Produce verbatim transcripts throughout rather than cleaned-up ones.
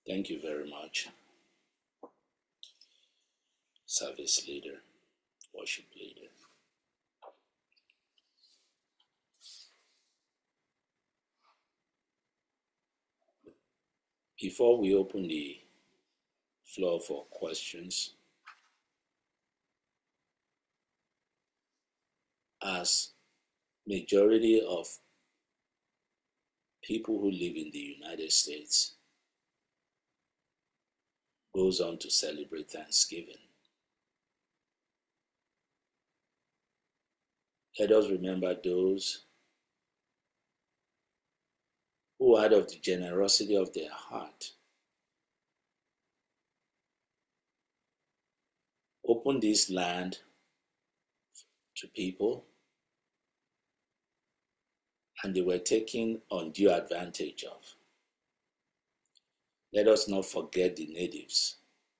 Thank you very much, service leader, worship leader. Before we open the floor for questions, as majority of people who live in the United States goes on to celebrate Thanksgiving, let us remember those who, out of the generosity of their heart, opened this land to people, and they were taken undue advantage of. Let us not forget the natives.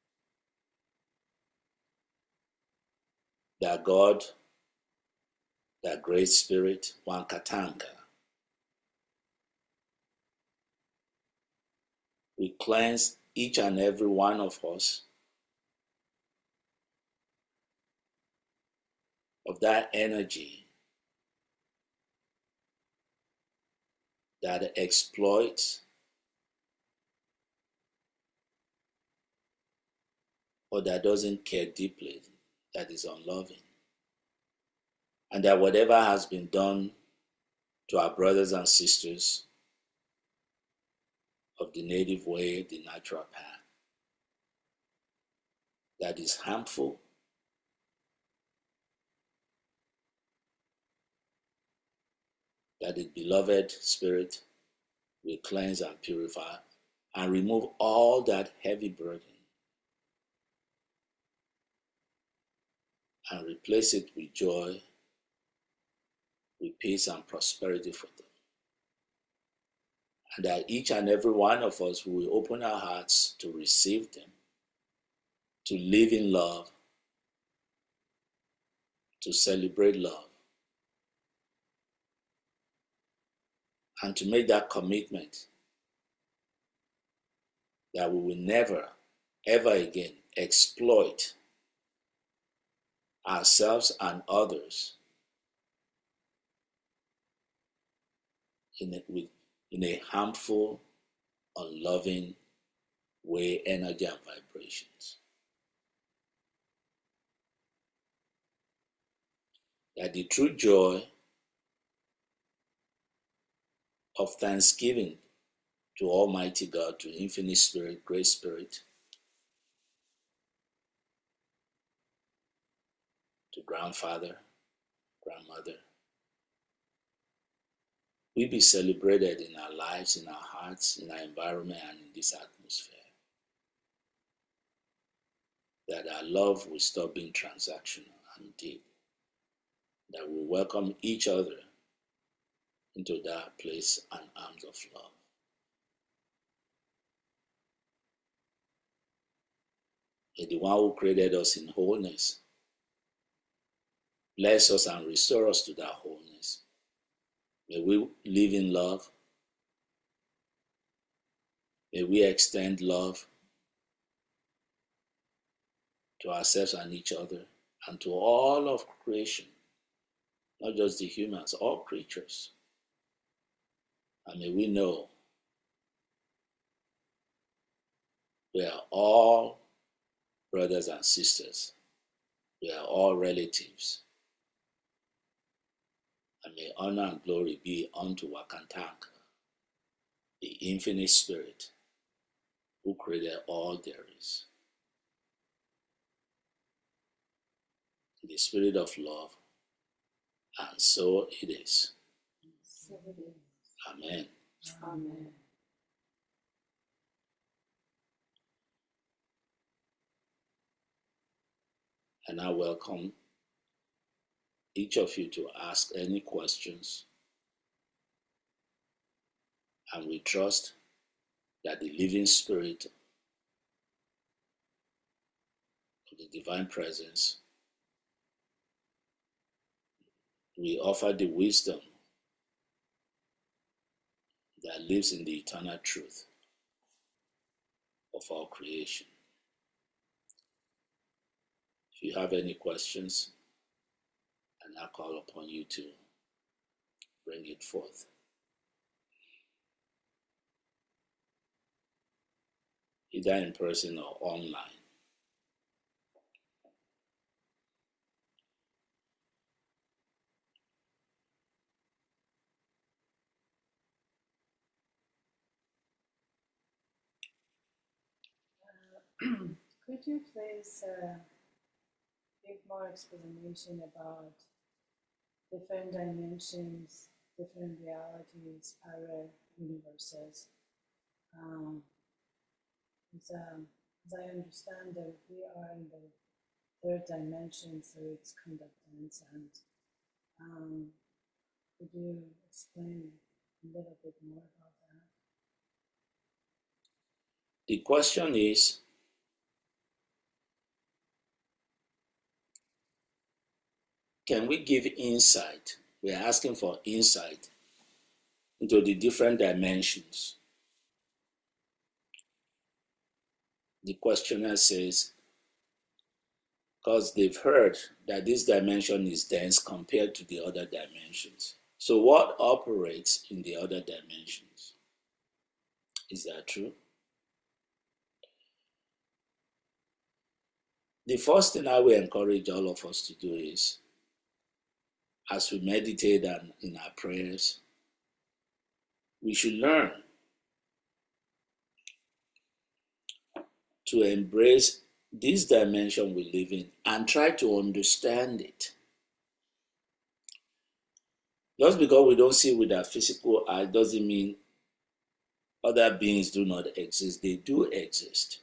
That God, that Great Spirit, Wankatanka, we cleanse each and every one of us of that energy that exploits or that doesn't care deeply, that is unloving. And that whatever has been done to our brothers and sisters of the native way, the natural path, that is harmful, that the beloved Spirit will cleanse and purify and remove all that heavy burden and replace it with joy, with peace and prosperity for them. And that each and every one of us will open our hearts to receive them, to live in love, to celebrate love, and to make that commitment that we will never, ever again exploit ourselves and others in a, with, in a harmful, unloving way, energy and vibrations. That the true joy of thanksgiving to Almighty God, to Infinite Spirit, Great Spirit, to Grandfather, Grandmother, we be celebrated in our lives, in our hearts, in our environment, and in this atmosphere. That our love will stop being transactional and deep. That we welcome each other into that place and arms of love. May the one who created us in wholeness bless us and restore us to that wholeness. May we live in love. May we extend love to ourselves and each other and to all of creation, not just the humans, all creatures. And may we know we are all brothers and sisters. We are all relatives. And may honor and glory be unto Wakantanka, the Infinite Spirit, who created all there is. In the spirit of love, and so it is. So it is. Amen. Amen. And I welcome each of you to ask any questions. And we trust that the living spirit of the divine presence will offer the wisdom that lives in the eternal truth of our creation. If you have any questions, and I call upon you to bring it forth. Either in person or online. Could you please uh, give more explanation about different dimensions, different realities, parallel universes? Um, as, um, as I understand that we are in the third dimension, so it's kind of dense. And um, could you explain a little bit more about that? The question is, can we give insight? We are asking for insight into the different dimensions. The questioner says, because they've heard that this dimension is dense compared to the other dimensions. So what operates in the other dimensions? Is that true? The first thing I will encourage all of us to do is, as we meditate and in our prayers, we should learn to embrace this dimension we live in and try to understand it. Just because we don't see with our physical eye doesn't mean other beings do not exist. They do exist.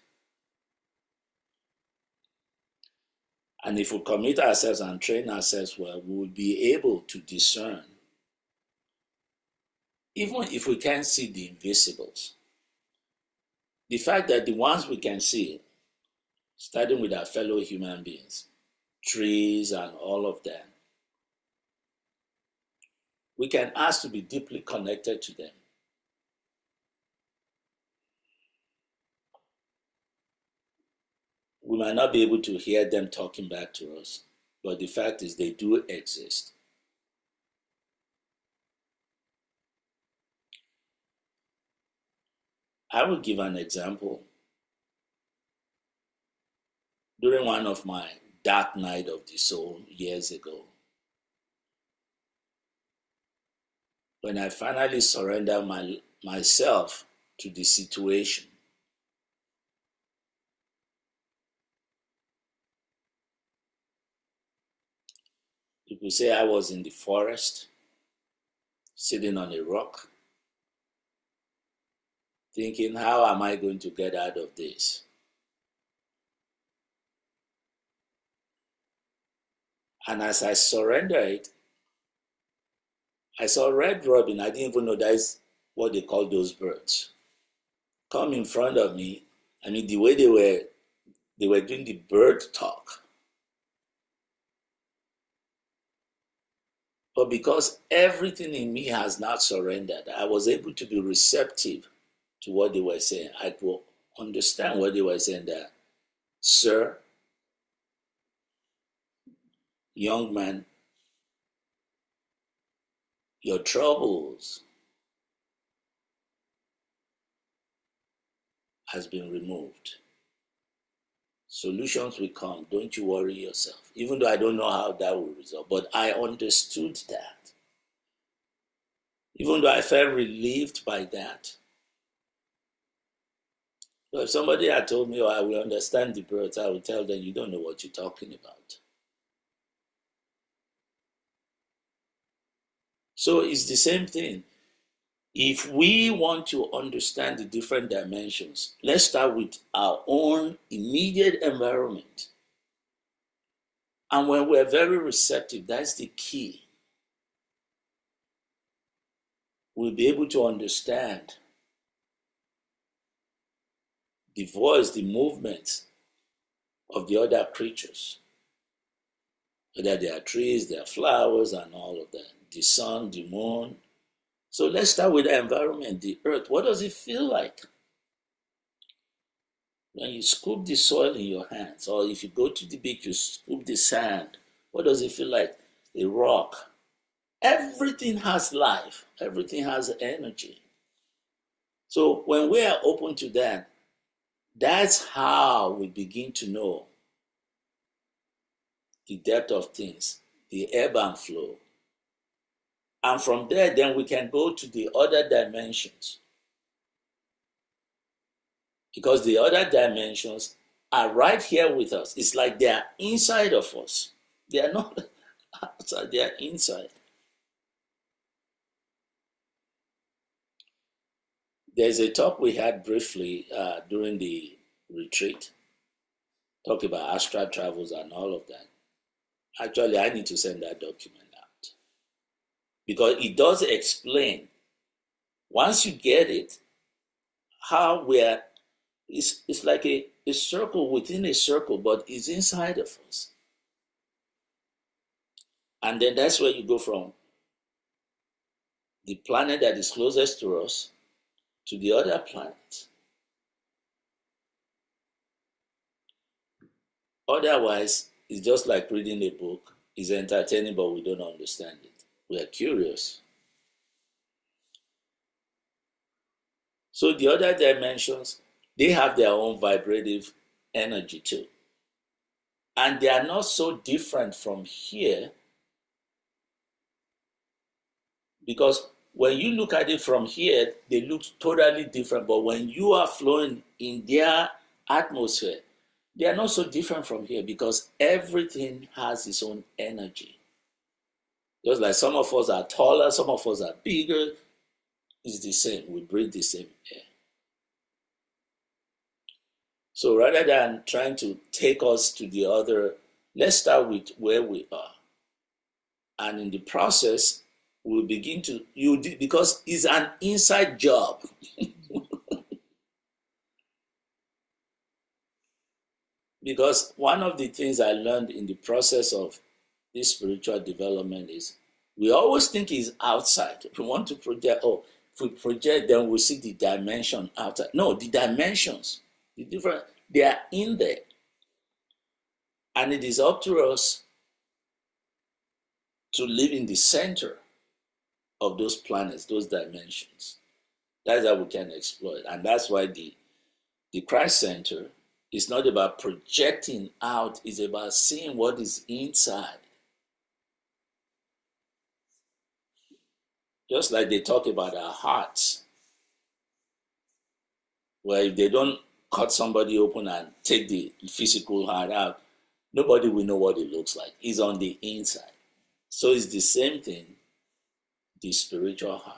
And if we commit ourselves and train ourselves well, we will be able to discern, even if we can't see the invisibles. The fact that the ones we can see, starting with our fellow human beings, trees and all of them, we can ask to be deeply connected to them. We might not be able to hear them talking back to us, but the fact is they do exist. I will give an example. During one of my dark night of the soul years ago, when I finally surrendered my, myself to the situation, people say I was in the forest, sitting on a rock, thinking, how am I going to get out of this? And as I surrendered it, I saw Red Robin. I didn't even know that's what they call those birds. Come in front of me. I mean, the way they were, they were doing the bird talk. But because everything in me has not surrendered, I was able to be receptive to what they were saying. I could understand what they were saying that, sir, young man, your troubles has been removed. Solutions will come. Don't you worry yourself. Even though I don't know how that will resolve, but I understood that. Even though I felt relieved by that. So if somebody had told me, oh, I will understand the birds, I would tell them, you don't know what you're talking about. So it's the same thing. If we want to understand the different dimensions, let's start with our own immediate environment. And when we're very receptive, that's the key. We'll be able to understand the voice, the movements of the other creatures. Whether they are trees, they are flowers, and all of that. The sun, the moon. So let's start with the environment, the earth. What does it feel like? When you scoop the soil in your hands, or if you go to the beach, you scoop the sand, what does it feel like? A rock. Everything has life, everything has energy. So when we are open to that, that's how we begin to know the depth of things, the ebb and flow. And from there, then we can go to the other dimensions. Because the other dimensions are right here with us. It's like they are inside of us. They are not outside, they are inside. There's a talk we had briefly uh, during the retreat. Talk about astral travels and all of that. Actually, I need to send that document out. Because it does explain, once you get it, how we're, it's, it's like a, a circle within a circle, but it's inside of us. And then that's where you go from the planet that is closest to us to the other planets. Otherwise, it's just like reading a book. It's entertaining, but we don't understand it. We are curious. So the other dimensions, they have their own vibrative energy too. And they are not so different from here, because when you look at it from here, they look totally different. But when you are flowing in their atmosphere, they are not so different from here, because everything has its own energy. Just like some of us are taller, some of us are bigger, it's the same. We breathe the same air. So rather than trying to take us to the other, let's start with where we are. And in the process, we'll begin to, you because it's an inside job. Because one of the things I learned in the process of this spiritual development is we always think it's outside. We want to project, oh, if we project, then we see the dimension outside. No, the dimensions, the different, they are in there. And it is up to us to live in the center of those planets, those dimensions. That's how we can explore it. And that's why the, the Christ Center is not about projecting out, it's about seeing what is inside. Just like they talk about our hearts, where if they don't cut somebody open and take the physical heart out, nobody will know what it looks like. It's on the inside. So it's the same thing, the spiritual heart.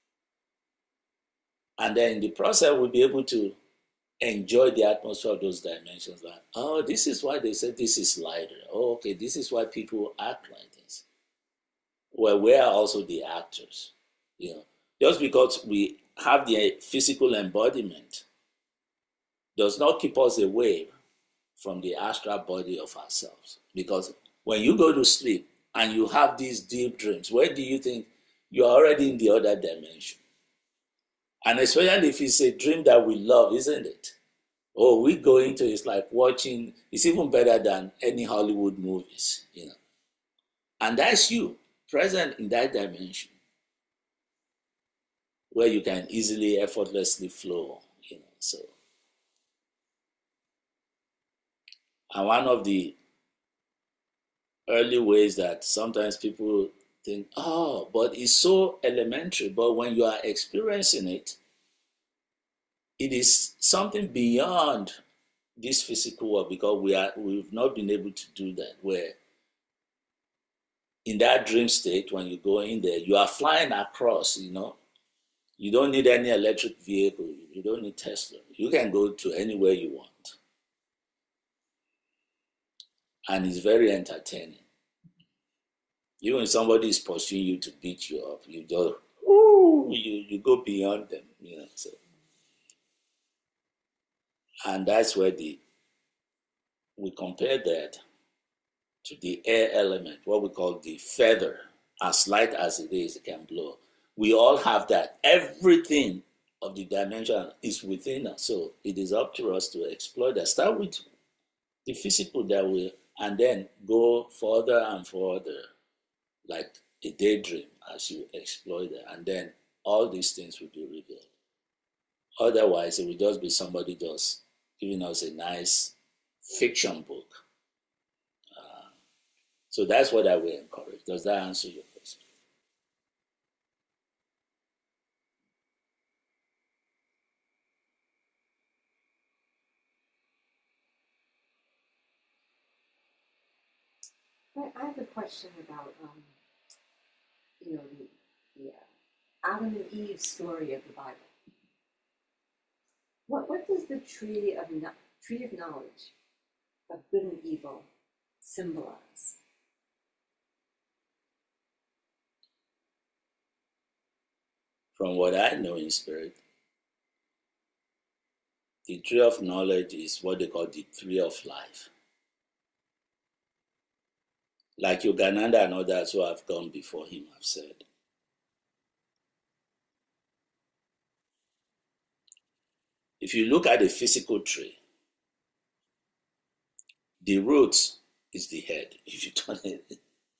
And then in the process, we'll be able to enjoy the atmosphere of those dimensions. Like, oh, this is why they said this is lighter. Oh, okay, this is why people act like this. Well, we are also the actors. You know, just because we have the physical embodiment does not keep us away from the astral body of ourselves. Because when you go to sleep and you have these deep dreams, where do you think you're already in the other dimension? And especially if it's a dream that we love, isn't it? Oh, we go into it, it's like watching, it's even better than any Hollywood movies, you know. And that's you, present in that dimension, where you can easily, effortlessly flow, you know, so. And one of the early ways that sometimes people think, oh, but it's so elementary, but when you are experiencing it, it is something beyond this physical world, because we are, we've not been able to do that, where in that dream state, when you go in there, you are flying across, you know. You don't need any electric vehicle. You don't need Tesla. You can go to anywhere you want. And it's very entertaining. Even if somebody is pursuing you to beat you up, you just, ooh, you, you go beyond them, you know. So. And that's where the we compare that to the air element, what we call the feather. As light as it is, it can blow. We all have that. Everything of the dimension is within us. So it is up to us to explore that. Start with the physical that we, and then go further and further, like a daydream as you explore that. And then all these things will be revealed. Otherwise, it will just be somebody just giving us a nice fiction book. Uh, so that's what I will encourage. Does that answer your question? I have a question about, um, you know, the, the uh, Adam and Eve story of the Bible. What what does the tree of no, tree of knowledge of good and evil symbolize? From what I know in spirit, the tree of knowledge is what they call the tree of life. Like Yogananda and others who have gone before him have said. If you look at a physical tree, the root is the head. If you turn it,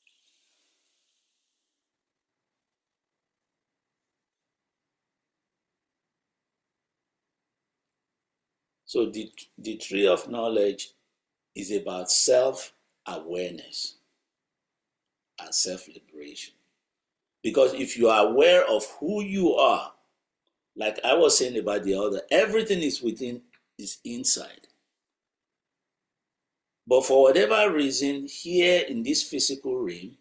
so the, the tree of knowledge is about self-awareness and self-liberation. Because if you are aware of who you are, like I was saying about the other, everything is within, is inside. But for whatever reason, here in this physical realm,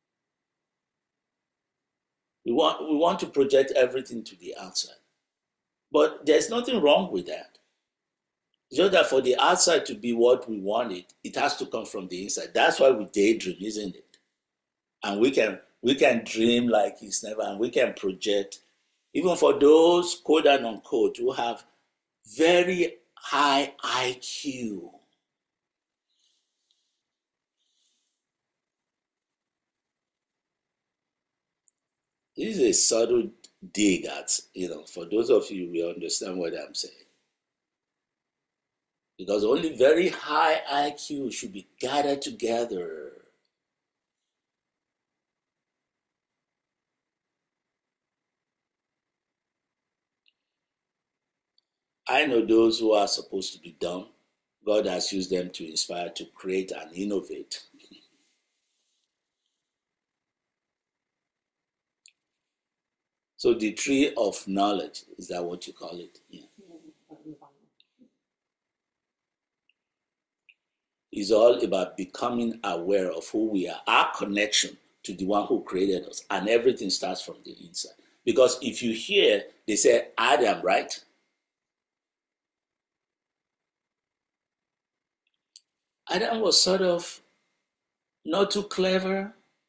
we want, we want to project everything to the outside. But there's nothing wrong with that. It's just that for the outside to be what we want it, it has to come from the inside. That's why we daydream, isn't it? And we can we can dream like it's never, and we can project, even for those quote and unquote who have very high I Q. This is a subtle dig at, you know, for those of you who understand what I'm saying. Because only very high I Q should be gathered together. I know those who are supposed to be dumb, God has used them to inspire, to create and innovate. So the tree of knowledge, is that what you call it? Yeah. It's all about becoming aware of who we are, our connection to the one who created us, and everything starts from the inside. Because if you hear, they say Adam, right? Adam was sort of not too clever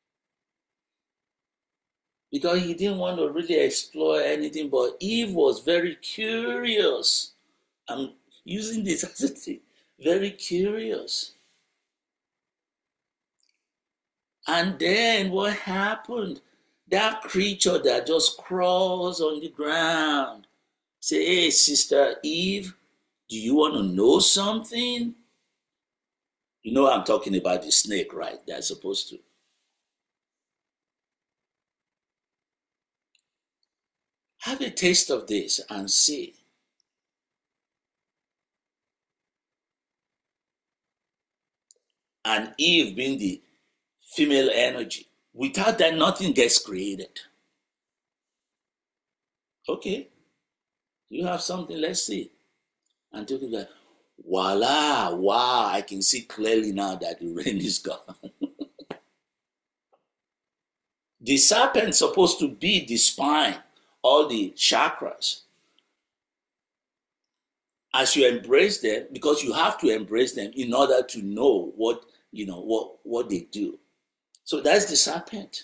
because he didn't want to really explore anything, but Eve was very curious. I'm using this as a thing, very curious. And then what happened? That creature that just crawls on the ground. Say, hey, Sister Eve, do you want to know something? You know I'm talking about the snake, right? They're supposed to. Have a taste of this and see. And Eve being the female energy, without that, nothing gets created. Okay, you have something, let's see. And talking like, voila, wow, I can see clearly now that the rain is gone. The serpent's supposed to be the spine, all the chakras. As you embrace them, because you have to embrace them in order to know what, you know, what, what they do. So that's the serpent.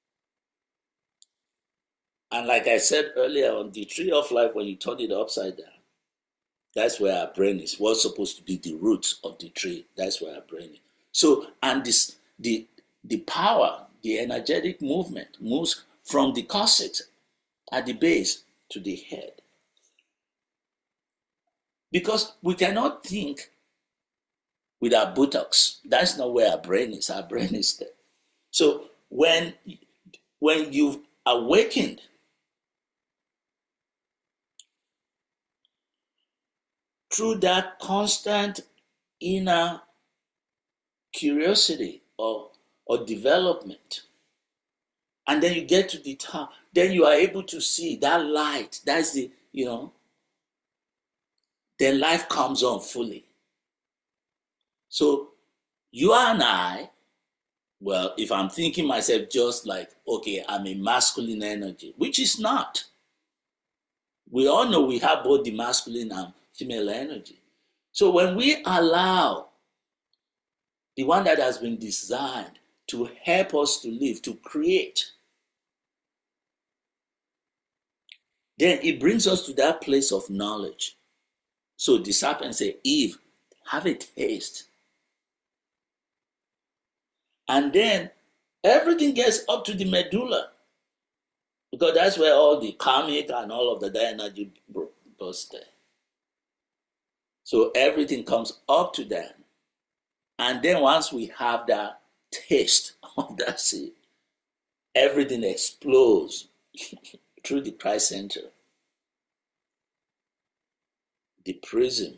And like I said earlier, on the tree of life, when you turn it upside down, that's where our brain is. What's supposed to be the roots of the tree, that's where our brain is. So, and this, the, the power, the energetic movement moves from the coccyx at the base to the head. Because we cannot think with our buttocks. That's not where our brain is. Our brain is there. So when, when you've awakened through that constant inner curiosity or, or development, and then you get to the top, then you are able to see that light. That's the, you know, then life comes on fully. So you and I, well, if I'm thinking myself just like, okay, I'm a masculine energy, which is not. We all know we have both the masculine and female energy. So when we allow the one that has been designed to help us to live, to create, then it brings us to that place of knowledge. So the serpent said, Eve, have a taste. And then everything gets up to the medulla, because that's where all the karmic and all of the energy bursts there. So everything comes up to that. And then once we have that taste of that seed, everything explodes through the Christ center, the prism,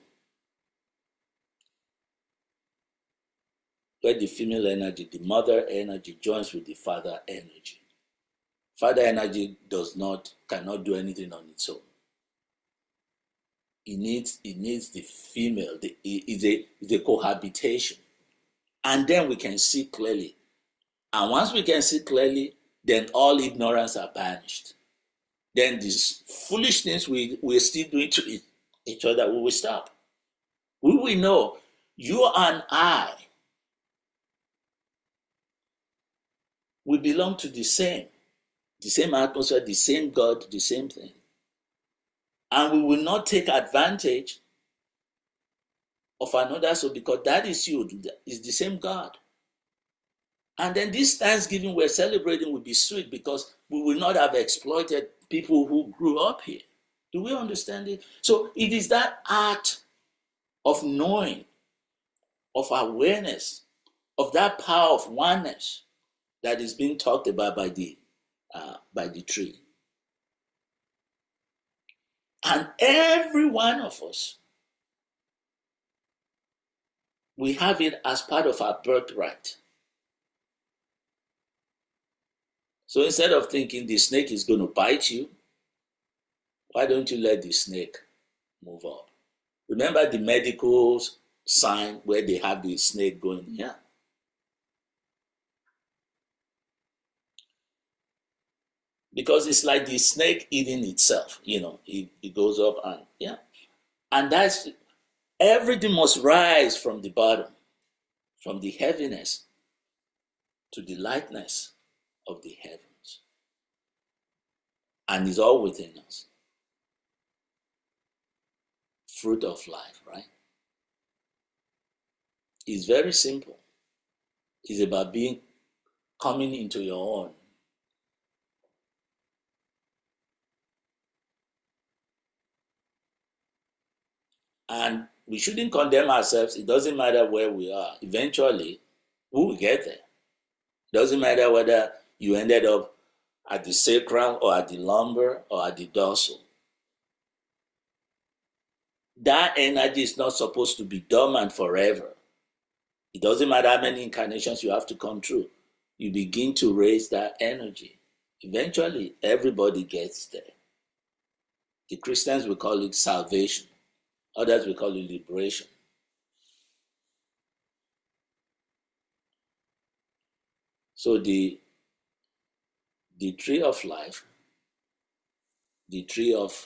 where the female energy, the mother energy, joins with the father energy. Father energy does not, cannot do anything on its own. It needs, it needs the female. The, it, it's, a, it's a cohabitation. And then we can see clearly. And once we can see clearly, then all ignorance are banished. Then these foolish things we, we're still doing to each other, we will stop. We will know, you and I, we belong to the same, the same atmosphere, the same God, the same thing. And we will not take advantage of another soul, because that is you, is the same God. And then this Thanksgiving we're celebrating will be sweet, because we will not have exploited people who grew up here. Do we understand it? So it is that art of knowing, of awareness, of that power of oneness that is being talked about by the, uh, by the tree. And every one of us, we have it as part of our birthright. So instead of thinking the snake is going to bite you, why don't you let the snake move up? Remember the medical sign where they have the snake going here? Because it's like the snake eating itself, you know, it, it goes up and, yeah. And that's, everything must rise from the bottom, from the heaviness to the lightness of the heavens. And it's all within us. Fruit of life, right? It's very simple. It's about being, coming into your own. And we shouldn't condemn ourselves. It doesn't matter where we are. Eventually, we will get there. It doesn't matter whether you ended up at the sacral or at the lumbar or at the dorsal. That energy is not supposed to be dormant forever. It doesn't matter how many incarnations you have to come through. You begin to raise that energy. Eventually, everybody gets there. The Christians will call it salvation. Others will call it liberation. So the, the tree of life, the tree of...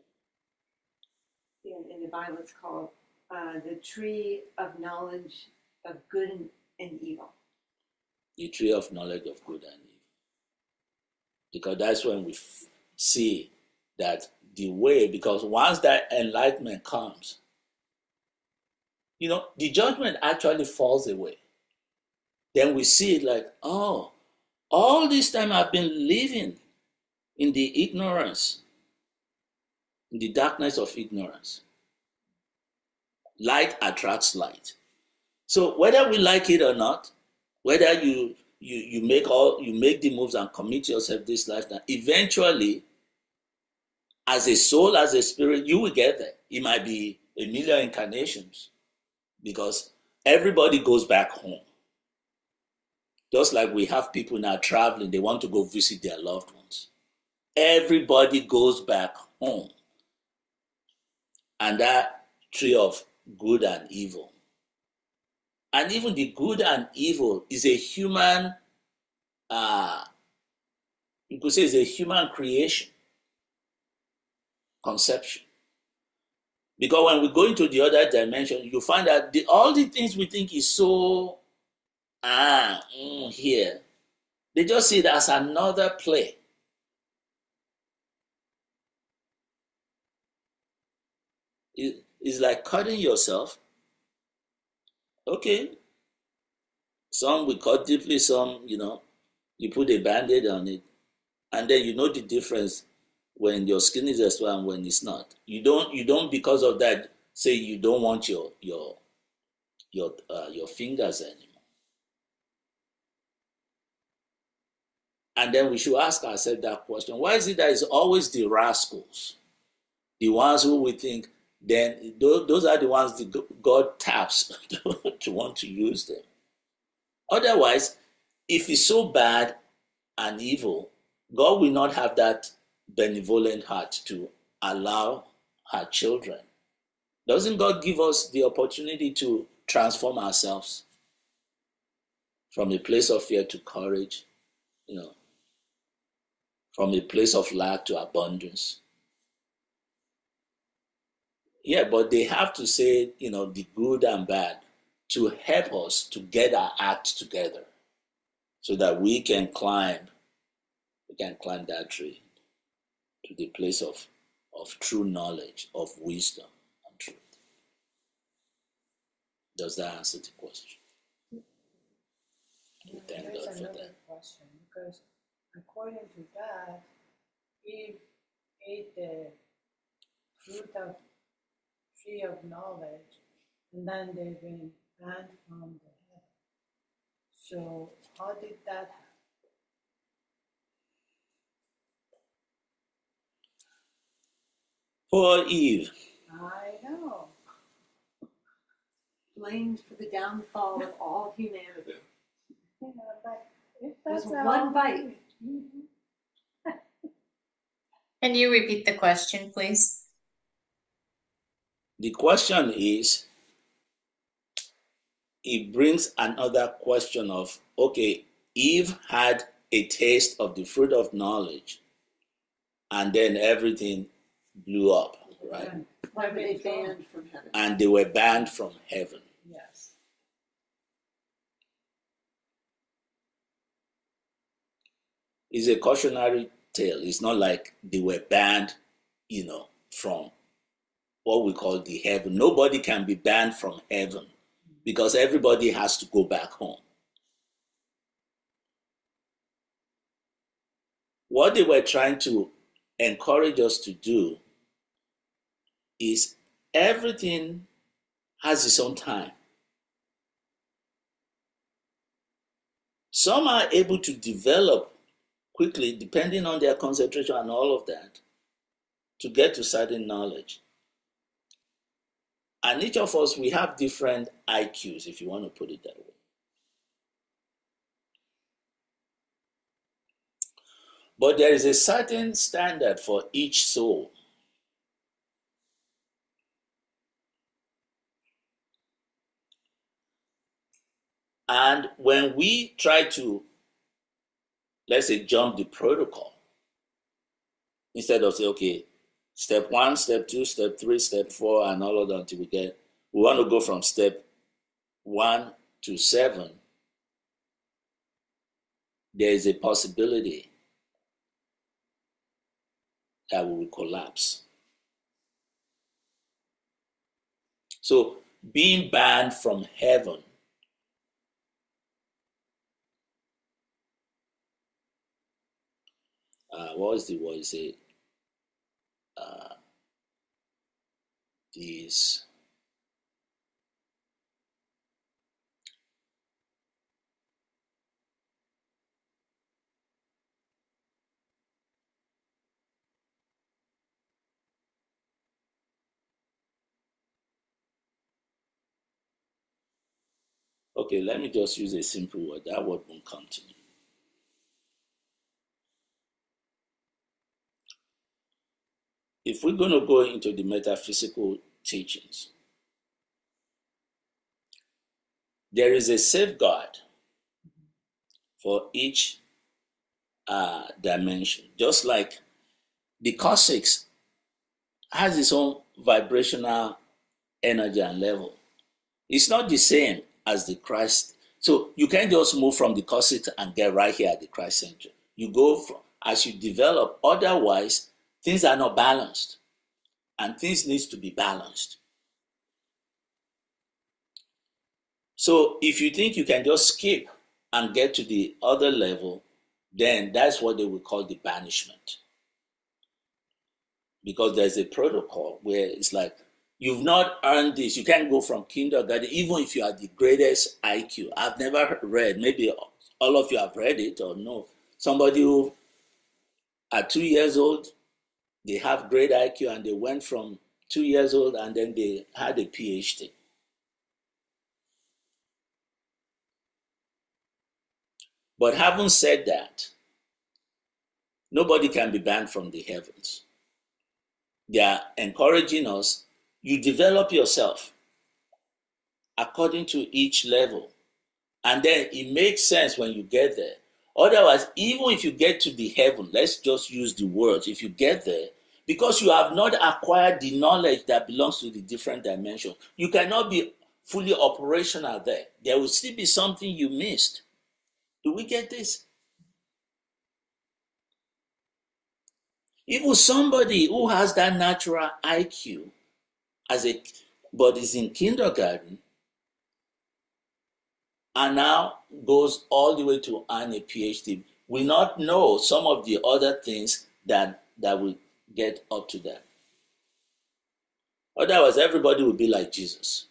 In, in the Bible it's called uh, the tree of knowledge of good and, and evil. The tree of knowledge of good and evil. Because that's when we f- see that the way, because once that enlightenment comes, you know, the judgment actually falls away. Then we see it like, oh, all this time I've been living in the ignorance, in the darkness of ignorance. light attracts light. So whether we like it or not, whether you you you make all you make the moves and commit yourself this lifetime, eventually, as a soul, as a spirit, you will get there. It might be a million incarnations, because everybody goes back home. Just like we have people now traveling, they want to go visit their loved ones. Everybody goes back home. And that tree of good and evil. And even the good and evil is a human, uh, you could say it's a human creation, conception. Because when we go into the other dimension, you find that the, all the things we think is so, ah, mm, here, they just see it as another play. It, it's like cutting yourself. Okay. Some we cut deeply, some, you know, you put a band-aid on it. And then you know the difference when your skin is exposed and when it's not. You don't, you don't because of that, say you don't want your your your uh, your fingers anymore. And then we should ask ourselves that question. Why is it that it's always the rascals, the ones who we think, then those are the ones that God taps to want to use them. Otherwise, if it's so bad and evil, God will not have that benevolent heart to allow her children. Doesn't God give us the opportunity to transform ourselves from a place of fear to courage, you know, from a place of lack to abundance? Yeah, but they have to say, you know, the good and bad to help us to get our act together so that we can climb, we can climb that tree to the place of, of true knowledge, of wisdom and truth. Does that answer the question? We thank There's God for another that. question, because according to that, Eve ate the fruit of tree of knowledge, and then they've been banned from the heaven. So how did that happen? Poor Eve. I know. Blamed for the downfall of all humanity. You know, but if There's that's one all- bite. Mhm. Can you repeat the question, please? The question is, it brings another question of, okay, Eve had a taste of the fruit of knowledge, and then everything blew up, right? And Why were they they've been banned from heaven? And they were banned from heaven. Yes. It's a cautionary tale. It's not like they were banned, you know, from what we call the heaven. Nobody can be banned from heaven because everybody has to go back home. What they were trying to encourage us to do is everything has its own time. Some are able to develop quickly, depending on their concentration and all of that, to get to certain knowledge. And each of us, we have different I Qs, if you want to put it that way. But there is a certain standard for each soul. And when we try to, let's say, jump the protocol, instead of say, okay, step one, step two, step three, step four, and all of that until we get, we want to go from step one to seven, there is a possibility that we will collapse. So being banned from heaven Uh, what was the word you say? Uh, is Okay, let me just use a simple word. That word won't come to me. If we're going to go into the metaphysical teachings, there is a safeguard for each uh, dimension. Just like the cosmics has its own vibrational energy and level. It's not the same as the Christ. So you can't just move from the cosmic and get right here at the Christ center. You go from, as you develop, otherwise things are not balanced. And things needs to be balanced. So if you think you can just skip and get to the other level, then that's what they would call the banishment. Because there's a protocol where it's like, you've not earned this. You can't go from kindergarten, even if you are the greatest I Q. I've never read, maybe all of you have read it or no. Somebody who at two years old, they have great I Q and they went from two years old and then they had a P H D. But having said that, nobody can be banned from the heavens. They are encouraging us, you develop yourself according to each level. And then it makes sense when you get there. Otherwise, even if you get to the heaven, let's just use the words, if you get there, because you have not acquired the knowledge that belongs to the different dimensions, you cannot be fully operational there. There will still be something you missed. Do we get this? Even somebody who has that natural I Q as a but is in kindergarten and now goes all the way to earn a P H D will not know some of the other things that that will get up to that. Otherwise, everybody will be like Jesus.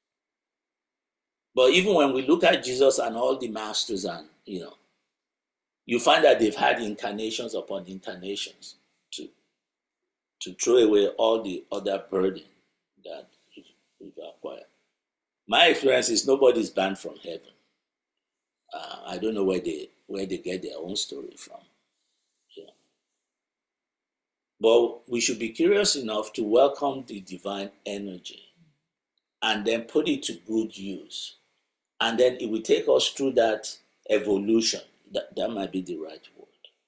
But even when we look at Jesus and all the masters, and you know, you find that they've had incarnations upon incarnations to to throw away all the other burden that we've acquired. My experience is nobody's banned from heaven. Uh, I don't know where they where they get their own story from. Yeah. But we should be curious enough to welcome the divine energy and then put it to good use. And then it will take us through that evolution. That, that might be the right word.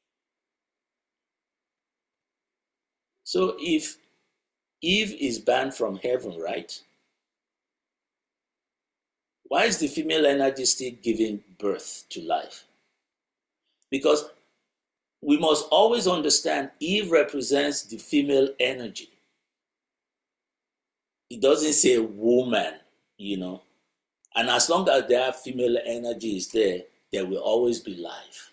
So if Eve is banned from heaven, right? Why is the female energy still giving birth to life? Because we must always understand Eve represents the female energy. It doesn't say woman, you know. And as long as their female energy is there, there will always be life.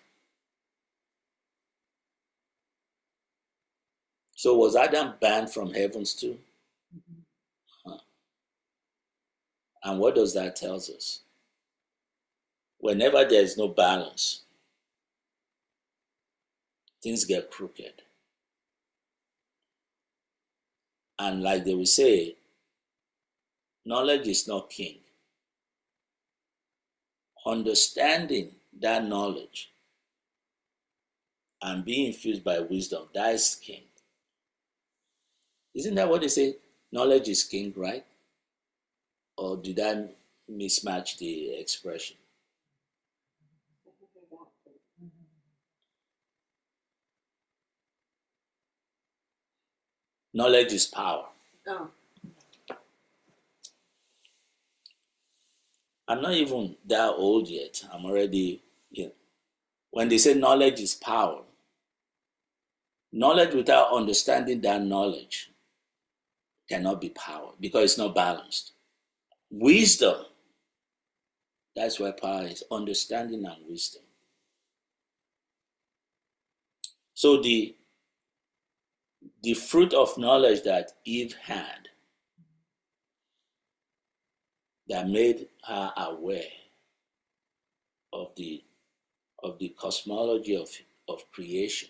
So was Adam banned from heavens too? Mm-hmm. Huh. And what does that tell us? Whenever there is no balance, things get crooked. And like they will say, knowledge is not king. Understanding that knowledge and being infused by wisdom, that is king. Isn't that what they say? Knowledge is king, right? Or did I mismatch the expression? Knowledge is power. Oh. I'm not even that old yet. I'm already, you know, when they say knowledge is power, knowledge without understanding that knowledge cannot be power because it's not balanced. Wisdom, that's where power is, understanding and wisdom. So the, the fruit of knowledge that Eve had that made her aware of the, of the cosmology of, of creation,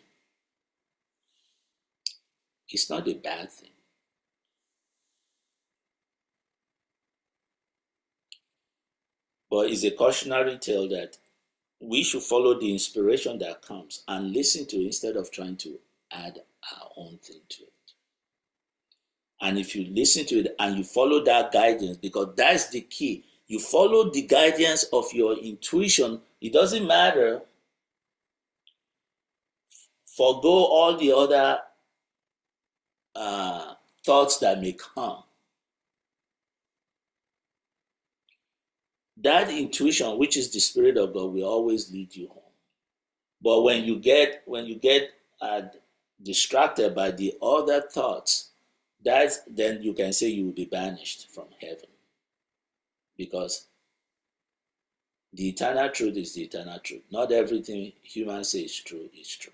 it's not a bad thing. But it's a cautionary tale that we should follow the inspiration that comes and listen to it instead of trying to add our own thing to it. And if you listen to it and you follow that guidance, because that's the key, you follow the guidance of your intuition. It doesn't matter. Forgo all the other uh, thoughts that may come. That intuition, which is the Spirit of God, will always lead you home. But when you get when you get uh, distracted by the other thoughts, that's then you can say you will be banished from heaven, because the eternal truth is the eternal truth. Not everything humans say is true is true.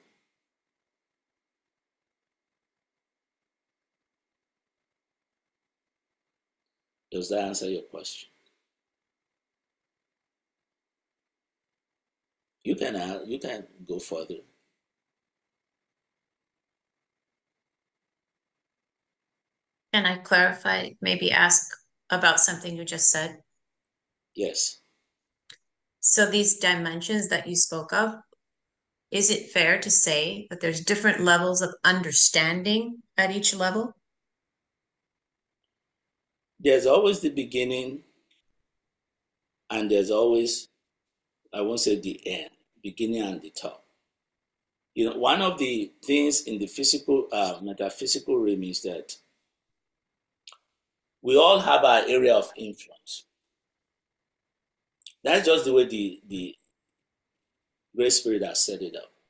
Does that answer your question? You can uh, you can go further. Can I clarify, maybe ask about something you just said? Yes. So these dimensions that you spoke of, is it fair to say that there's different levels of understanding at each level? There's always the beginning, and there's always, I won't say the end, beginning and the top. You know, one of the things in the physical, uh, metaphysical realm is that we all have our area of influence. That's just the way the, the Great Spirit has set it up.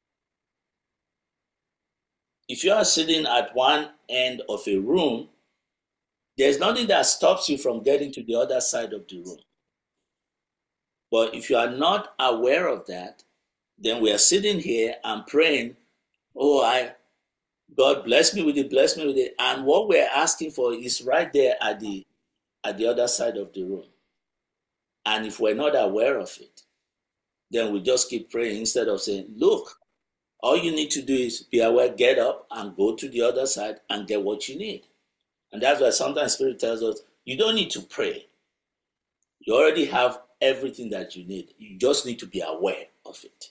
If you are sitting at one end of a room, there's nothing that stops you from getting to the other side of the room. But if you are not aware of that, then we are sitting here and praying, oh, I, God bless me with it, bless me with it. And what we're asking for is right there at the, at the other side of the room. And if we're not aware of it, then we just keep praying instead of saying, look, all you need to do is be aware, get up and go to the other side and get what you need. And that's why sometimes Spirit tells us, you don't need to pray. You already have everything that you need. You just need to be aware of it.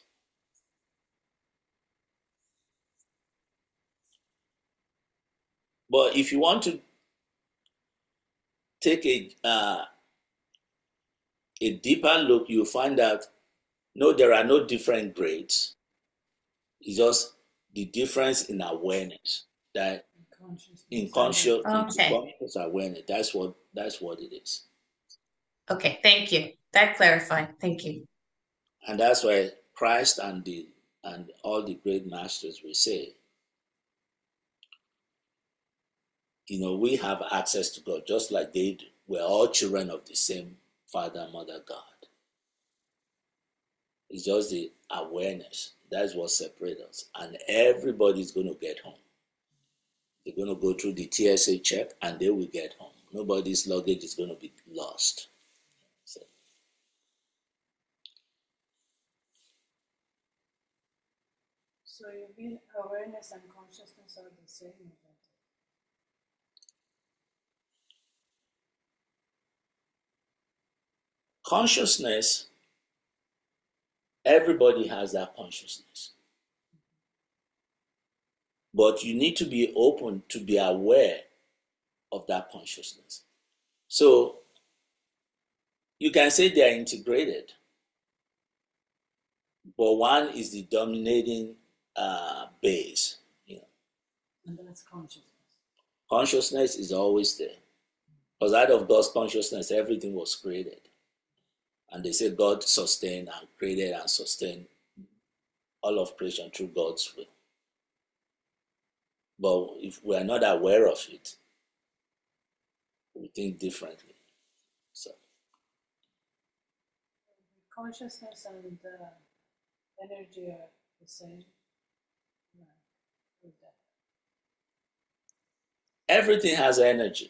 But if you want to take a uh, a deeper look, you'll find out, no, there are no different grades. It's just the difference in awareness, that in conscious, Okay. in conscious awareness. That's what that's what it is. Okay, thank you. That clarified. Thank you. And that's why Christ and the and all the great masters will say, you know, we have access to God just like they do. We're all children of the same Father, Mother, God. It's just the awareness. That's what separates us. And everybody's going to get home. They're going to go through the T S A check and they will get home. Nobody's luggage is going to be lost. So, so you mean awareness and consciousness are the same? consciousness, everybody has that consciousness. But you need to be open to be aware of that consciousness. So you can say they are integrated, but one is the dominating uh, base. You know. And that's consciousness. Consciousness is always there. Because out of God's consciousness, everything was created. And they say God sustained and created and sustained all of creation through God's will. But if we are not aware of it, we think differently. So consciousness and uh, energy are the same. Everything has energy.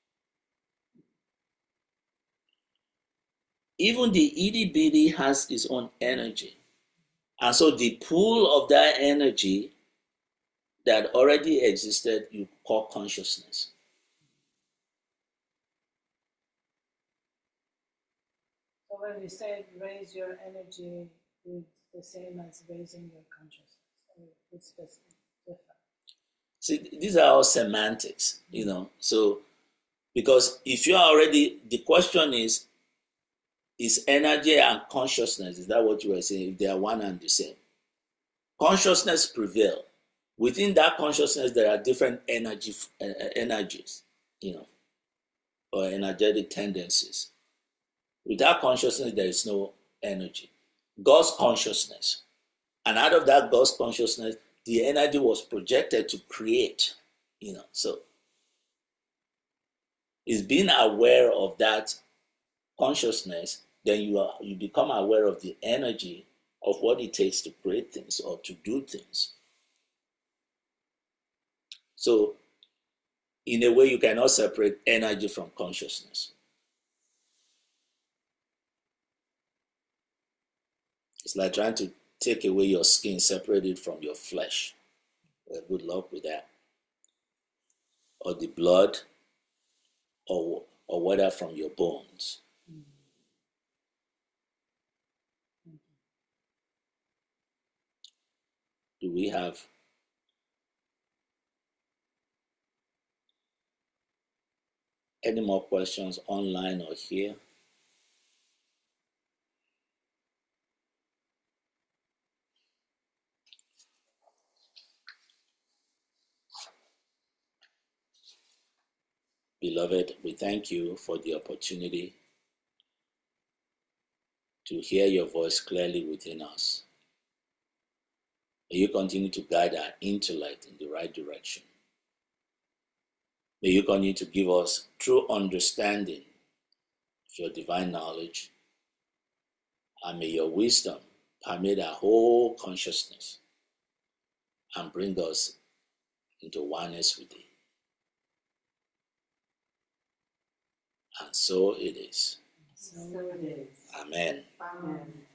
Even the itty bitty has its own energy. And so the pool of that energy that already existed, you call consciousness. So But when we said raise your energy, it's the same as raising your consciousness. So it's just different. See, these are all semantics, you know. So, because if you are already, the question is, is energy and consciousness, is that what you were saying, if they are one and the same? Consciousness prevail. Within that consciousness, there are different energy, uh, energies, you know, or energetic tendencies. Without consciousness, there is no energy. God's consciousness. And out of that God's consciousness, the energy was projected to create, you know. So it's being aware of that consciousness, then you are you become aware of the energy of what it takes to create things or to do things. So in a way, you cannot separate energy from consciousness. It's like trying to take away your skin, separate it from your flesh. Well, good luck with that. Or the blood, or or whether from your bones. Do we have any more questions online or here? Beloved, we thank you for the opportunity to hear your voice clearly within us. May you continue to guide our intellect in the right direction. May you continue to give us true understanding of your divine knowledge, and may your wisdom permeate our whole consciousness and bring us into oneness with thee. And so it is. So it is. Amen. Amen.